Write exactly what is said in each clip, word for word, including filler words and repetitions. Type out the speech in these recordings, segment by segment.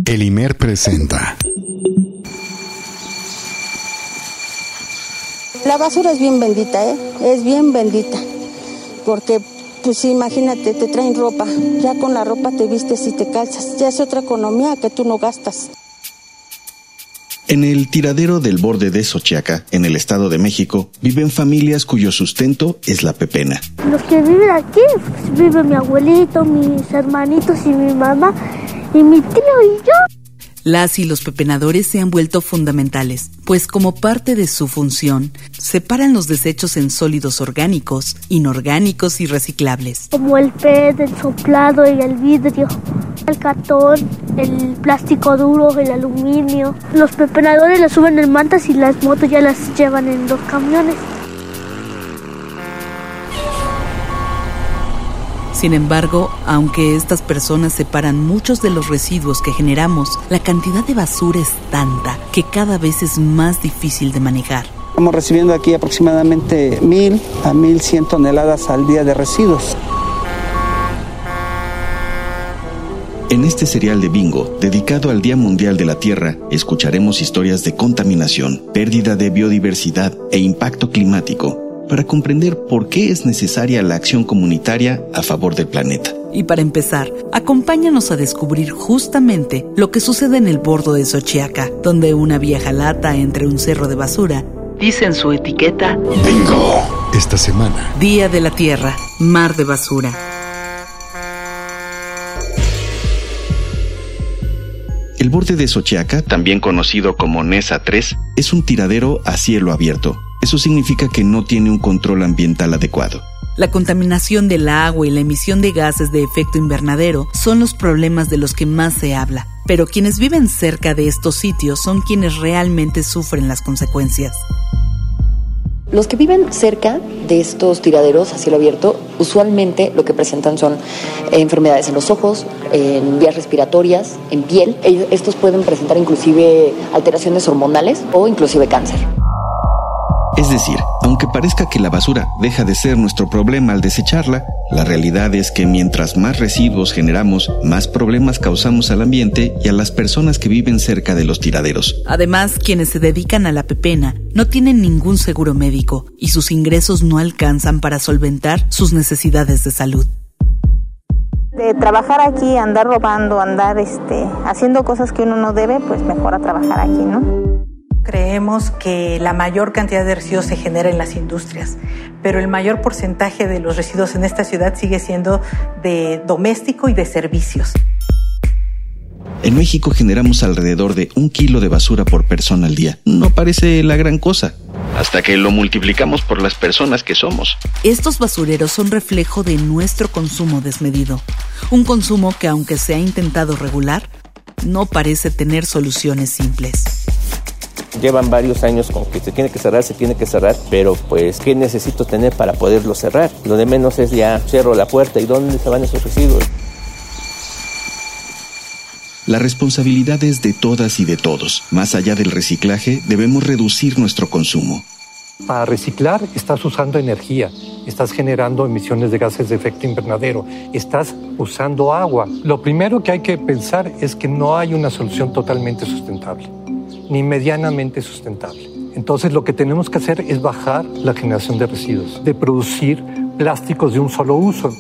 El I M E R presenta. La basura es bien bendita, ¿eh? Es bien bendita. Porque, pues imagínate, te traen ropa. Ya con la ropa te vistes y te calzas. Ya es otra economía que tú no gastas. En el tiradero del borde de Xochiaca, en el Estado de México, viven familias cuyo sustento es la pepena. Los que viven aquí, pues, vive mi abuelito, mis hermanitos y mi mamá, y mi tío y yo. Las y los pepenadores se han vuelto fundamentales, pues como parte de su función, separan los desechos en sólidos orgánicos, inorgánicos y reciclables. Como el P E T, el soplado y el vidrio, el cartón, el plástico duro, el aluminio. Los pepenadores las suben en mantas y las motos ya las llevan en los camiones. Sin embargo, aunque estas personas separan muchos de los residuos que generamos, la cantidad de basura es tanta que cada vez es más difícil de manejar. Estamos recibiendo aquí aproximadamente mil a mil cien toneladas al día de residuos. En este serial de Bingo, dedicado al Día Mundial de la Tierra, escucharemos historias de contaminación, pérdida de biodiversidad e impacto climático, para comprender por qué es necesaria la acción comunitaria a favor del planeta. Y para empezar, acompáñanos a descubrir justamente lo que sucede en el bordo de Xochiaca, donde una vieja lata entre un cerro de basura dice en su etiqueta: Bingo. Esta semana, Día de la Tierra, mar de basura. El borde de Xochiaca, también conocido como Nesa tres, es un tiradero a cielo abierto. Eso significa que no tiene un control ambiental adecuado. La contaminación del agua y la emisión de gases de efecto invernadero son los problemas de los que más se habla. Pero quienes viven cerca de estos sitios son quienes realmente sufren las consecuencias. Los que viven cerca de estos tiraderos a cielo abierto, usualmente lo que presentan son eh, enfermedades en los ojos, en vías respiratorias, en piel. Estos pueden presentar inclusive alteraciones hormonales o inclusive cáncer. Es decir, aunque parezca que la basura deja de ser nuestro problema al desecharla, la realidad es que mientras más residuos generamos, más problemas causamos al ambiente y a las personas que viven cerca de los tiraderos. Además, quienes se dedican a la pepena no tienen ningún seguro médico y sus ingresos no alcanzan para solventar sus necesidades de salud. De trabajar aquí, andar robando, andar este, haciendo cosas que uno no debe, pues mejor a trabajar aquí, ¿no? Creemos que la mayor cantidad de residuos se genera en las industrias, pero el mayor porcentaje de los residuos en esta ciudad sigue siendo de doméstico y de servicios. En México generamos alrededor de un kilo de basura por persona al día. No parece la gran cosa, hasta que lo multiplicamos por las personas que somos. Estos basureros son reflejo de nuestro consumo desmedido. Un consumo que, aunque se ha intentado regular, no parece tener soluciones simples. Llevan varios años con que se tiene que cerrar, se tiene que cerrar, pero pues, ¿qué necesito tener para poderlo cerrar? Lo de menos es ya cierro la puerta y ¿dónde se van esos residuos? La responsabilidad es de todas y de todos. Más allá del reciclaje, debemos reducir nuestro consumo. Para reciclar estás usando energía, estás generando emisiones de gases de efecto invernadero, estás usando agua. Lo primero que hay que pensar es que no hay una solución totalmente sustentable, ni medianamente sustentable. Entonces lo que tenemos que hacer es bajar la generación de residuos, de producir plásticos de un solo uso.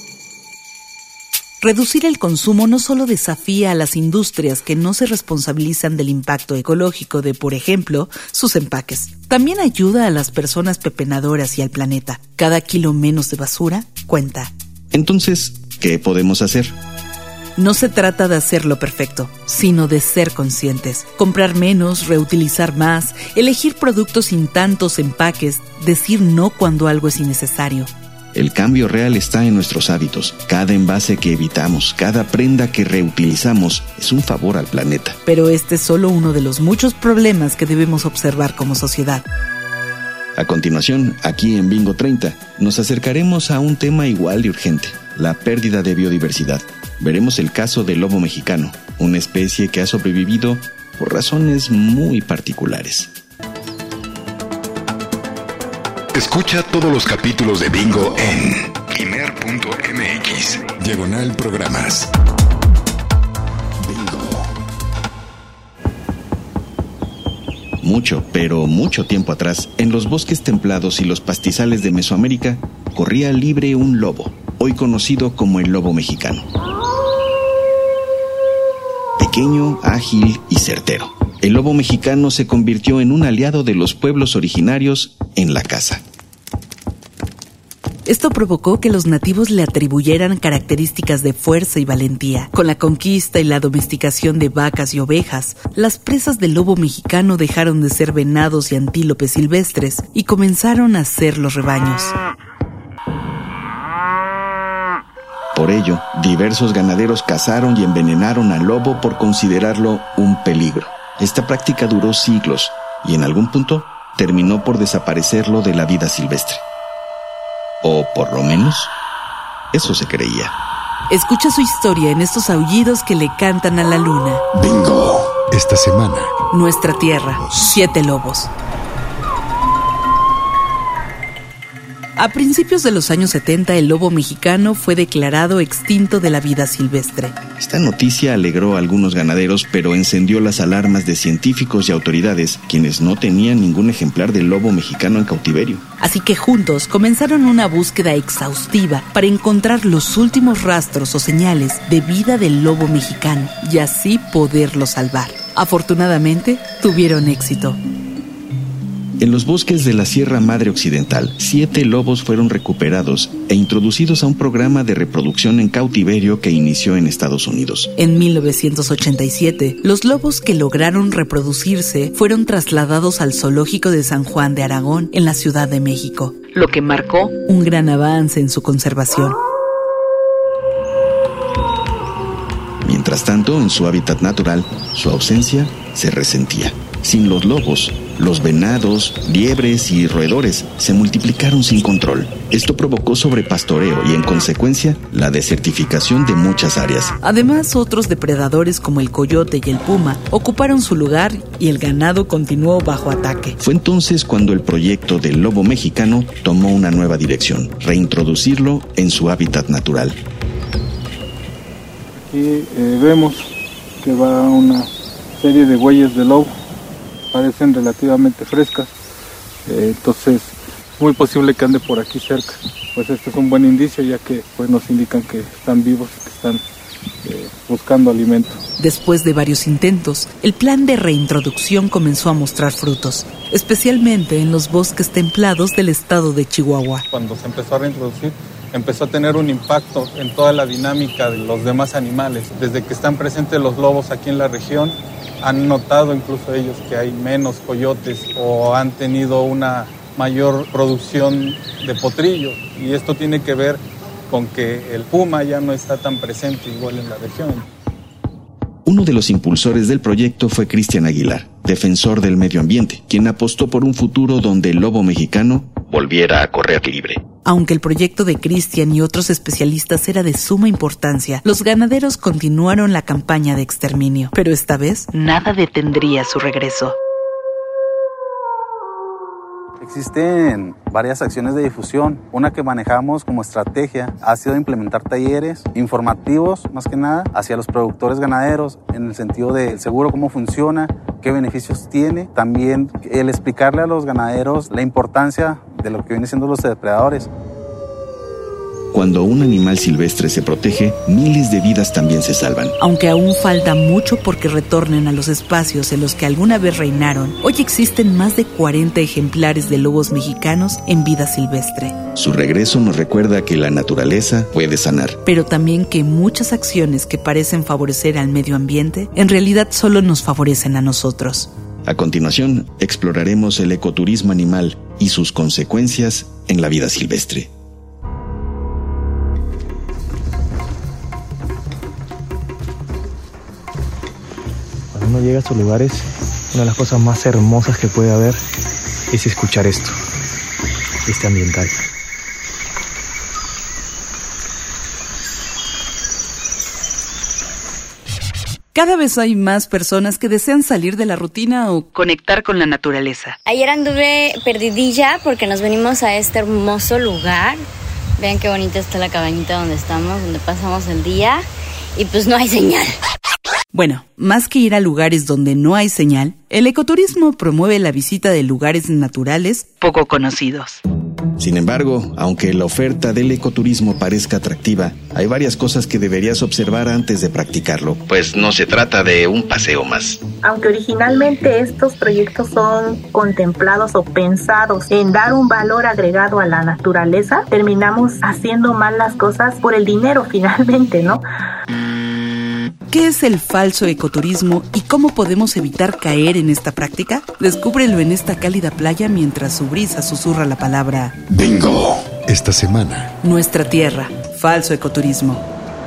Reducir el consumo no solo desafía a las industrias que no se responsabilizan del impacto ecológico de, por ejemplo, sus empaques. También ayuda a las personas pepenadoras y al planeta. Cada kilo menos de basura cuenta. Entonces, ¿qué podemos hacer? No se trata de hacerlo perfecto, sino de ser conscientes. Comprar menos, reutilizar más, elegir productos sin tantos empaques, decir no cuando algo es innecesario. El cambio real está en nuestros hábitos. Cada envase que evitamos, cada prenda que reutilizamos es un favor al planeta. Pero este es solo uno de los muchos problemas que debemos observar como sociedad. A continuación, aquí en Bingo treinta, nos acercaremos a un tema igual de urgente: la pérdida de biodiversidad. Veremos el caso del lobo mexicano, una especie que ha sobrevivido por razones muy particulares. Escucha todos los capítulos de Bingo en I M E R punto M X, diagonal programas. Bingo. Mucho, pero mucho tiempo atrás, en los bosques templados y los pastizales de Mesoamérica, corría libre un lobo, hoy conocido como el lobo mexicano. Pequeño, ágil y certero, el lobo mexicano se convirtió en un aliado de los pueblos originarios en la caza. Esto provocó que los nativos le atribuyeran características de fuerza y valentía. Con la conquista y la domesticación de vacas y ovejas, las presas del lobo mexicano dejaron de ser venados y antílopes silvestres y comenzaron a ser los rebaños. Por ello, diversos ganaderos cazaron y envenenaron al lobo por considerarlo un peligro. Esta práctica duró siglos y en algún punto terminó por desaparecerlo de la vida silvestre. O por lo menos, eso se creía. Escucha su historia en estos aullidos que le cantan a la luna. Bingo. Esta semana. Nuestra tierra, siete lobos. A principios de los años setenta, el lobo mexicano fue declarado extinto de la vida silvestre. Esta noticia alegró a algunos ganaderos, pero encendió las alarmas de científicos y autoridades, quienes no tenían ningún ejemplar del lobo mexicano en cautiverio. Así que juntos comenzaron una búsqueda exhaustiva para encontrar los últimos rastros o señales de vida del lobo mexicano y así poderlo salvar. Afortunadamente, tuvieron éxito. En los bosques de la Sierra Madre Occidental, siete lobos fueron recuperados e introducidos a un programa de reproducción en cautiverio que inició en Estados Unidos. En mil novecientos ochenta y siete, los lobos que lograron reproducirse fueron trasladados al Zoológico de San Juan de Aragón, en la Ciudad de México, lo que marcó un gran avance en su conservación. Mientras tanto, en su hábitat natural, su ausencia se resentía. Sin los lobos, los venados, liebres y roedores se multiplicaron sin control. Esto provocó sobrepastoreo y, en consecuencia, la desertificación de muchas áreas. Además, otros depredadores como el coyote y el puma ocuparon su lugar y el ganado continuó bajo ataque. Fue entonces cuando el proyecto del lobo mexicano tomó una nueva dirección: reintroducirlo en su hábitat natural. Aquí eh, vemos que va una serie de huellas de lobo. Parecen relativamente frescas, eh, entonces es muy posible que ande por aquí cerca. Pues este es un buen indicio, ya que pues, nos indican que están vivos, que están eh, buscando alimento. Después de varios intentos, el plan de reintroducción comenzó a mostrar frutos, especialmente en los bosques templados del estado de Chihuahua. Cuando se empezó a reintroducir, empezó a tener un impacto en toda la dinámica de los demás animales. Desde que están presentes los lobos aquí en la región, han notado incluso ellos que hay menos coyotes o han tenido una mayor producción de potrillo, y esto tiene que ver con que el puma ya no está tan presente igual en la región. Uno de los impulsores del proyecto fue Cristian Aguilar, defensor del medio ambiente, quien apostó por un futuro donde el lobo mexicano volviera a correr libre. Aunque el proyecto de Cristian y otros especialistas era de suma importancia, los ganaderos continuaron la campaña de exterminio. Pero esta vez, nada detendría su regreso. Existen varias acciones de difusión. Una que manejamos como estrategia ha sido implementar talleres informativos, más que nada, hacia los productores ganaderos, en el sentido del seguro, cómo funciona, qué beneficios tiene. También el explicarle a los ganaderos la importancia de lo que vienen siendo los depredadores. Cuando un animal silvestre se protege, miles de vidas también se salvan. Aunque aún falta mucho porque retornen a los espacios en los que alguna vez reinaron, hoy existen más de cuarenta ejemplares de lobos mexicanos en vida silvestre. Su regreso nos recuerda que la naturaleza puede sanar, pero también que muchas acciones que parecen favorecer al medio ambiente, en realidad solo nos favorecen a nosotros. A continuación, exploraremos el ecoturismo animal y sus consecuencias en la vida silvestre. Cuando uno llega a estos lugares, una de las cosas más hermosas que puede haber es escuchar esto, este ambiental. Cada vez hay más personas que desean salir de la rutina o conectar con la naturaleza. Ayer anduve perdidilla porque nos venimos a este hermoso lugar. Vean qué bonita está la cabañita donde estamos, donde pasamos el día, y pues no hay señal. Bueno, más que ir a lugares donde no hay señal, el ecoturismo promueve la visita de lugares naturales poco conocidos. Sin embargo, aunque la oferta del ecoturismo parezca atractiva, hay varias cosas que deberías observar antes de practicarlo, pues no se trata de un paseo más. Aunque originalmente estos proyectos son contemplados o pensados en dar un valor agregado a la naturaleza, terminamos haciendo mal las cosas por el dinero finalmente, ¿no? ¿Qué es el falso ecoturismo y cómo podemos evitar caer en esta práctica? Descúbrelo en esta cálida playa mientras su brisa susurra la palabra Bingo. Esta semana. Nuestra tierra, falso ecoturismo.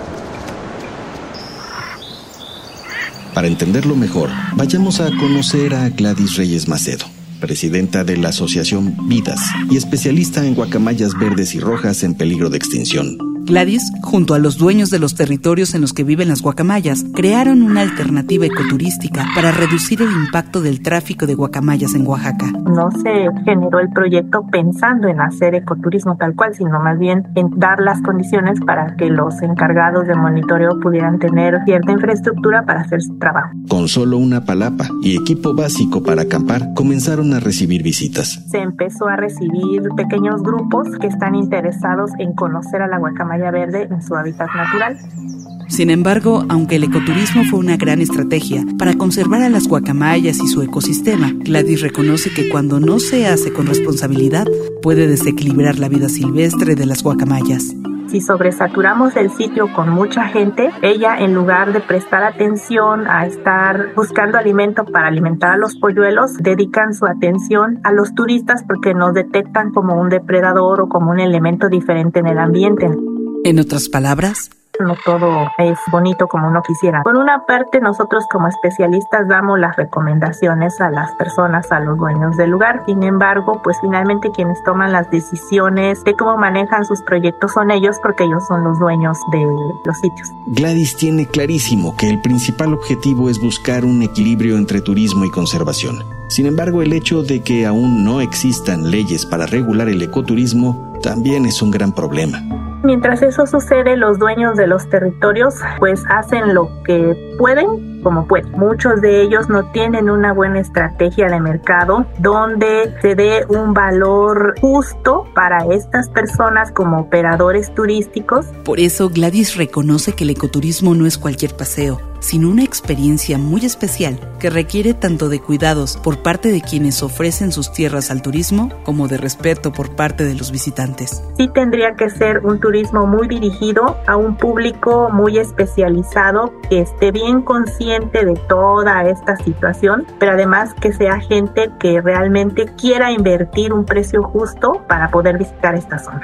Para entenderlo mejor, vayamos a conocer a Gladys Reyes Macedo, presidenta de la Asociación Vidas y especialista en guacamayas verdes y rojas en peligro de extinción. Gladys, junto a los dueños de los territorios en los que viven las guacamayas, crearon una alternativa ecoturística para reducir el impacto del tráfico de guacamayas en Oaxaca. No se generó el proyecto pensando en hacer ecoturismo tal cual, sino más bien en dar las condiciones para que los encargados de monitoreo pudieran tener cierta infraestructura para hacer su trabajo. Con solo una palapa y equipo básico para acampar, comenzaron a recibir visitas. Se empezó a recibir pequeños grupos que están interesados en conocer a la guacamaya verde en su hábitat natural. Sin embargo, aunque el ecoturismo fue una gran estrategia para conservar a las guacamayas y su ecosistema, Gladys reconoce que cuando no se hace con responsabilidad, puede desequilibrar la vida silvestre de las guacamayas. Si sobresaturamos el sitio con mucha gente, ella, en lugar de prestar atención a estar buscando alimento para alimentar a los polluelos, dedican su atención a los turistas porque nos detectan como un depredador o como un elemento diferente en el ambiente. En otras palabras, no todo es bonito como uno quisiera. Por una parte, nosotros como especialistas damos las recomendaciones a las personas, a los dueños del lugar. Sin embargo, pues finalmente quienes toman las decisiones de cómo manejan sus proyectos son ellos, porque ellos son los dueños de los sitios. Gladys tiene clarísimo que el principal objetivo es buscar un equilibrio entre turismo y conservación. Sin embargo, el hecho de que aún no existan leyes para regular el ecoturismo también es un gran problema. Mientras eso sucede, los dueños de los territorios pues hacen lo que pueden como pueden. Muchos de ellos no tienen una buena estrategia de mercado donde se dé un valor justo para estas personas como operadores turísticos. Por eso Gladys reconoce que el ecoturismo no es cualquier paseo, sino una experiencia muy especial que requiere tanto de cuidados por parte de quienes ofrecen sus tierras al turismo como de respeto por parte de los visitantes. Sí tendría que ser un turismo muy dirigido a un público muy especializado que esté bien consciente de toda esta situación, pero además que sea gente que realmente quiera invertir un precio justo para poder visitar esta zona.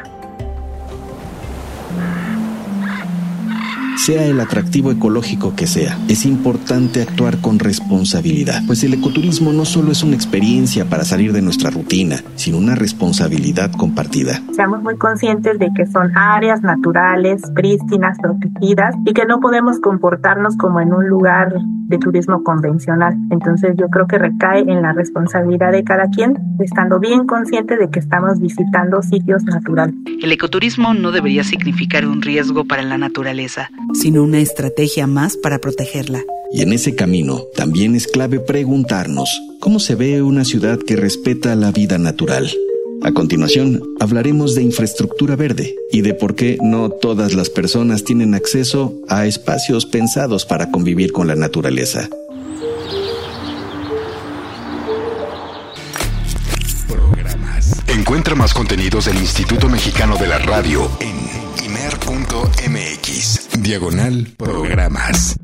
Sea el atractivo ecológico que sea, es importante actuar con responsabilidad, pues el ecoturismo no solo es una experiencia para salir de nuestra rutina, sino una responsabilidad compartida. Seamos muy conscientes de que son áreas naturales, prístinas, protegidas, y que no podemos comportarnos como en un lugar de turismo convencional. Entonces yo creo que recae en la responsabilidad de cada quien, estando bien consciente de que estamos visitando sitios naturales. El ecoturismo no debería significar un riesgo para la naturaleza, sino una estrategia más para protegerla. Y en ese camino también es clave preguntarnos, ¿cómo se ve una ciudad que respeta la vida natural? A continuación, hablaremos de infraestructura verde y de por qué no todas las personas tienen acceso a espacios pensados para convivir con la naturaleza. Programas. Encuentra más contenidos del Instituto Mexicano de la Radio en imer punto mx, diagonal programas.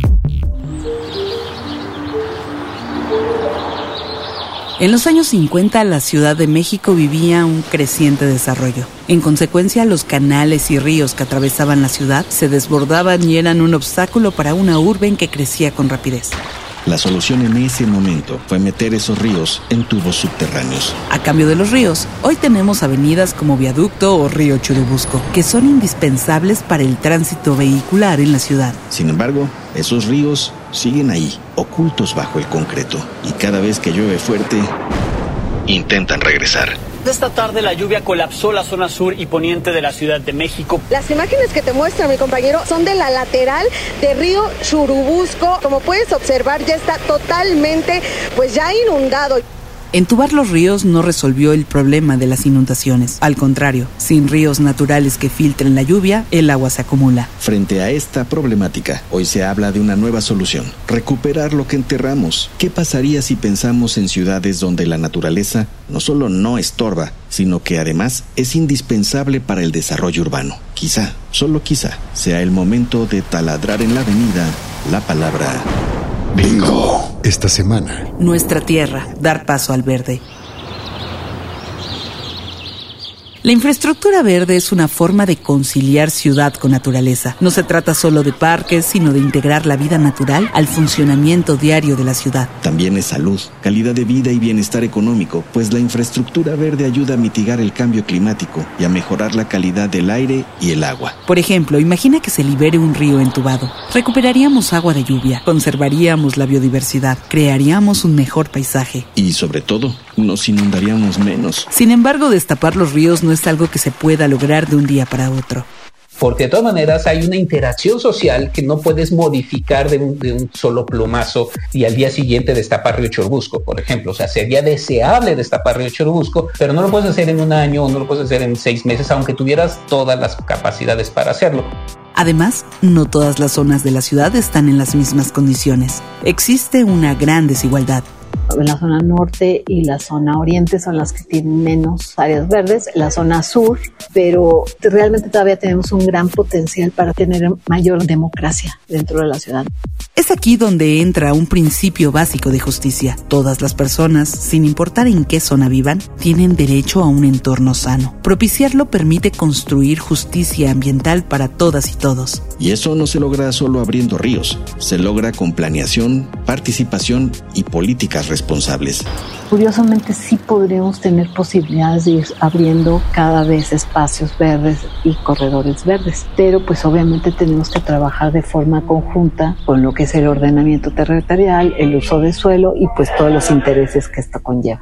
En los años cincuenta, la Ciudad de México vivía un creciente desarrollo. En consecuencia, los canales y ríos que atravesaban la ciudad se desbordaban y eran un obstáculo para una urbe que crecía con rapidez. La solución en ese momento fue meter esos ríos en tubos subterráneos. A cambio de los ríos, hoy tenemos avenidas como Viaducto o Río Churubusco, que son indispensables para el tránsito vehicular en la ciudad. Sin embargo, esos ríos siguen ahí, ocultos bajo el concreto. Y cada vez que llueve fuerte, intentan regresar. Esta tarde la lluvia colapsó la zona sur y poniente de la Ciudad de México. Las imágenes que te muestra mi compañero son de la lateral de río Churubusco. Como puedes observar, ya está totalmente, pues ya inundado. Entubar los ríos no resolvió el problema de las inundaciones. Al contrario, sin ríos naturales que filtren la lluvia, el agua se acumula. Frente a esta problemática, hoy se habla de una nueva solución: recuperar lo que enterramos. ¿Qué pasaría si pensamos en ciudades donde la naturaleza no solo no estorba, sino que además es indispensable para el desarrollo urbano? Quizá, solo quizá, sea el momento de taladrar en la avenida la palabra Bingo. Esta semana. Nuestra tierra, dar paso al verde. La infraestructura verde es una forma de conciliar ciudad con naturaleza. No se trata solo de parques, sino de integrar la vida natural al funcionamiento diario de la ciudad. También es salud, calidad de vida y bienestar económico, pues la infraestructura verde ayuda a mitigar el cambio climático y a mejorar la calidad del aire y el agua. Por ejemplo, imagina que se libere un río entubado. Recuperaríamos agua de lluvia, conservaríamos la biodiversidad, crearíamos un mejor paisaje. Y sobre todo, nos inundaríamos menos. Sin embargo, destapar los ríos no es algo que se pueda lograr de un día para otro. Porque de todas maneras hay una interacción social que no puedes modificar de un, de un solo plumazo y al día siguiente destapar Río Churubusco, por ejemplo. O sea, sería deseable destapar Río Churubusco, pero no lo puedes hacer en un año o no lo puedes hacer en seis meses, aunque tuvieras todas las capacidades para hacerlo. Además, no todas las zonas de la ciudad están en las mismas condiciones. Existe una gran desigualdad. La zona norte y la zona oriente son las que tienen menos áreas verdes, la zona sur, pero realmente todavía tenemos un gran potencial para tener mayor democracia dentro de la ciudad. Es aquí donde entra un principio básico de justicia. Todas las personas, sin importar en qué zona vivan, tienen derecho a un entorno sano. Propiciarlo permite construir justicia ambiental para todas y todos. Y eso no se logra solo abriendo ríos, se logra con planeación, participación y políticas responsables. Curiosamente sí podríamos tener posibilidades de ir abriendo cada vez espacios verdes y corredores verdes, pero pues obviamente tenemos que trabajar de forma conjunta con lo que es el ordenamiento territorial, el uso de suelo y pues todos los intereses que esto conlleva.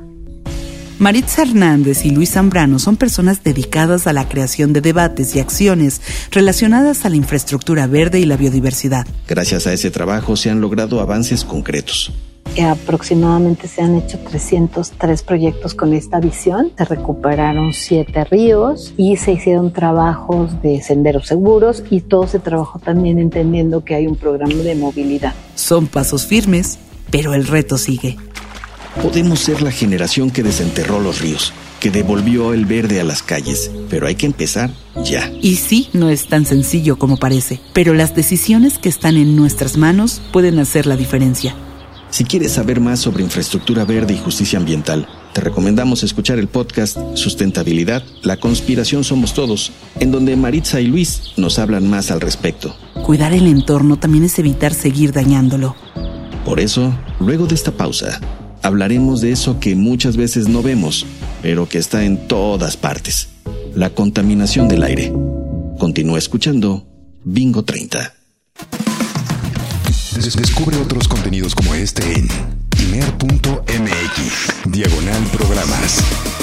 Maritza Hernández y Luis Zambrano son personas dedicadas a la creación de debates y acciones relacionadas a la infraestructura verde y la biodiversidad. Gracias a ese trabajo se han logrado avances concretos. Que aproximadamente se han hecho trescientos tres proyectos con esta visión. Se recuperaron siete ríos y se hicieron trabajos de senderos seguros y todo se trabajó también entendiendo que hay un programa de movilidad. Son pasos firmes, pero el reto sigue. Podemos ser la generación que desenterró los ríos, que devolvió el verde a las calles, pero hay que empezar ya. Y sí, no es tan sencillo como parece, pero las decisiones que están en nuestras manos pueden hacer la diferencia. Si quieres saber más sobre infraestructura verde y justicia ambiental, te recomendamos escuchar el podcast Sustentabilidad, la conspiración somos todos, en donde Maritza y Luis nos hablan más al respecto. Cuidar el entorno también es evitar seguir dañándolo. Por eso, luego de esta pausa, hablaremos de eso que muchas veces no vemos, pero que está en todas partes: la contaminación del aire. Continúa escuchando Bingo treinta. Descubre otros contenidos como este en imer punto m x, diagonal programas.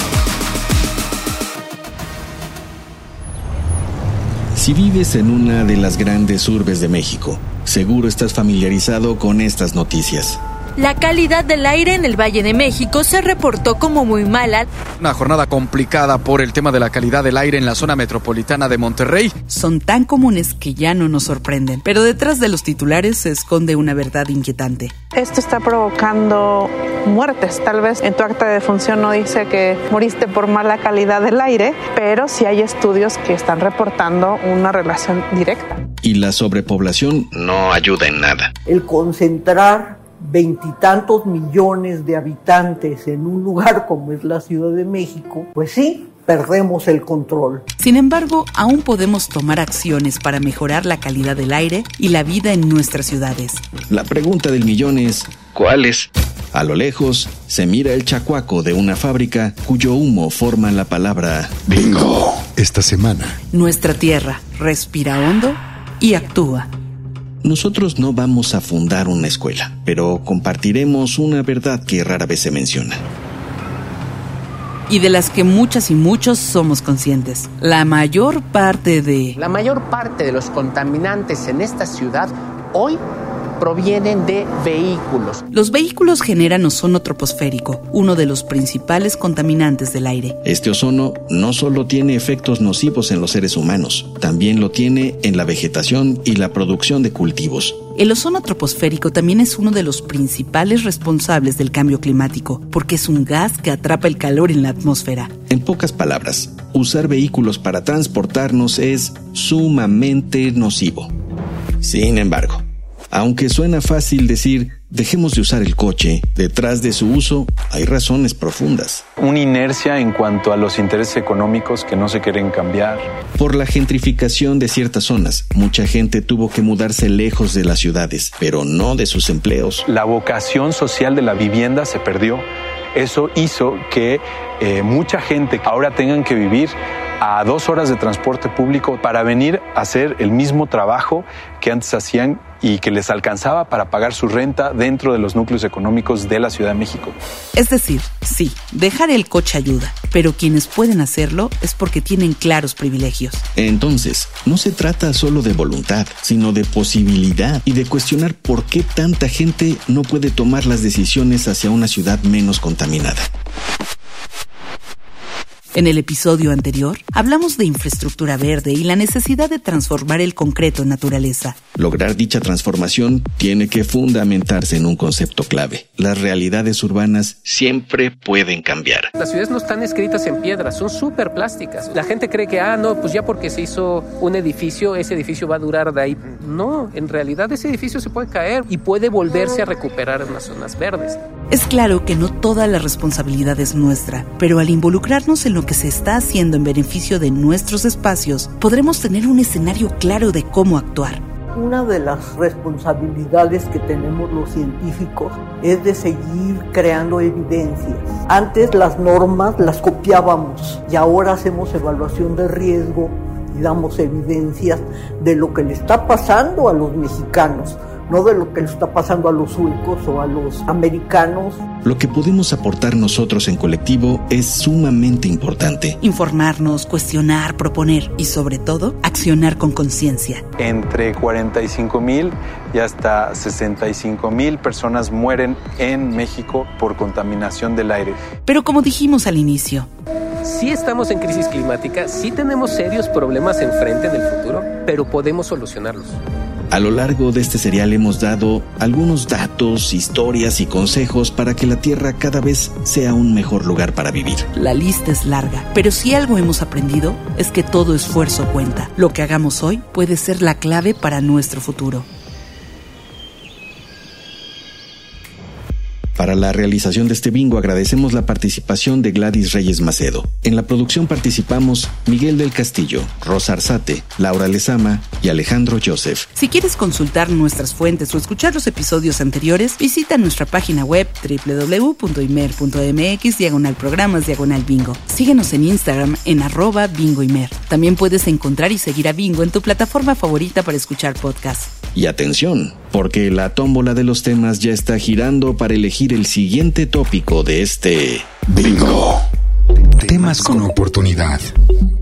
Si vives en una de las grandes urbes de México, seguro estás familiarizado con estas noticias. La calidad del aire en el Valle de México se reportó como muy mala. Una jornada complicada por el tema de la calidad del aire en la zona metropolitana de Monterrey. Son tan comunes que ya no nos sorprenden, pero detrás de los titulares se esconde una verdad inquietante. Esto está provocando muertes. Tal vez en tu acta de defunción no dice que moriste por mala calidad del aire, pero sí hay estudios que están reportando una relación directa. Y la sobrepoblación no ayuda en nada. El concentrar veintitantos millones de habitantes en un lugar como es la Ciudad de México, pues sí, perdemos el control. Sin embargo, aún podemos tomar acciones para mejorar la calidad del aire y la vida en nuestras ciudades. La pregunta del millón es, ¿cuáles? A lo lejos se mira el chacuaco de una fábrica cuyo humo forma la palabra Bingo. Esta semana. Nuestra tierra respira hondo y actúa. Nosotros no vamos a fundar una escuela, pero compartiremos una verdad que rara vez se menciona. y de las que muchas y muchos somos conscientes. La mayor parte de... La mayor parte de los contaminantes en esta ciudad hoy provienen de vehículos. Los vehículos generan ozono troposférico, uno de los principales contaminantes del aire. Este ozono no solo tiene efectos nocivos en los seres humanos, también lo tiene en la vegetación y la producción de cultivos. El ozono troposférico también es uno de los principales responsables del cambio climático, porque es un gas que atrapa el calor en la atmósfera. En pocas palabras, usar vehículos para transportarnos es sumamente nocivo. Sin embargo, aunque suena fácil decir, dejemos de usar el coche, detrás de su uso hay razones profundas. Una inercia en cuanto a los intereses económicos que no se quieren cambiar. Por la gentrificación de ciertas zonas, mucha gente tuvo que mudarse lejos de las ciudades, pero no de sus empleos. La vocación social de la vivienda se perdió. Eso hizo que eh, mucha gente ahora tengan que vivir a dos horas de transporte público para venir a hacer el mismo trabajo que antes hacían y que les alcanzaba para pagar su renta dentro de los núcleos económicos de la Ciudad de México. Es decir, sí, dejar el coche ayuda, pero quienes pueden hacerlo es porque tienen claros privilegios. Entonces, no se trata solo de voluntad, sino de posibilidad y de cuestionar por qué tanta gente no puede tomar las decisiones hacia una ciudad menos contaminada. En el episodio anterior, hablamos de infraestructura verde y la necesidad de transformar el concreto en naturaleza. Lograr dicha transformación tiene que fundamentarse en un concepto clave. Las realidades urbanas siempre pueden cambiar. Las ciudades no están escritas en piedra, son súper plásticas. La gente cree que, ah, no, pues ya porque se hizo un edificio, ese edificio va a durar de ahí. No, en realidad ese edificio se puede caer y puede volverse a recuperar en las zonas verdes. Es claro que no toda la responsabilidad es nuestra, pero al involucrarnos en lo que se está haciendo en beneficio de nuestros espacios, podremos tener un escenario claro de cómo actuar. Una de las responsabilidades que tenemos los científicos es de seguir creando evidencias. Antes las normas las copiábamos y ahora hacemos evaluación de riesgo y damos evidencias de lo que le está pasando a los mexicanos, no de lo que le está pasando a los suecos o a los americanos. Lo que podemos aportar nosotros en colectivo es sumamente importante. Informarnos, cuestionar, proponer y sobre todo, accionar con conciencia. Entre cuarenta y cinco mil y hasta sesenta y cinco mil personas mueren en México por contaminación del aire. Pero como dijimos al inicio, sí estamos en crisis climática, sí tenemos serios problemas enfrente en el futuro, pero podemos solucionarlos. A lo largo de este serial hemos dado algunos datos, historias y consejos para que la Tierra cada vez sea un mejor lugar para vivir. La lista es larga, pero si algo hemos aprendido es que todo esfuerzo cuenta. Lo que hagamos hoy puede ser la clave para nuestro futuro. Para la realización de este bingo agradecemos la participación de Gladys Reyes Macedo. En la producción participamos Miguel del Castillo, Rosa Arzate, Laura Lezama y Alejandro Joseph. Si quieres consultar nuestras fuentes o escuchar los episodios anteriores, visita nuestra página web doble u doble u doble u punto imer punto eme equis diagonal programas diagonal bingo. Síguenos en Instagram en arroba bingoimer. También puedes encontrar y seguir a Bingo en tu plataforma favorita para escuchar podcasts. Y atención, porque la tómbola de los temas ya está girando para elegir el siguiente tópico de este Bingo. Temas con oportunidad.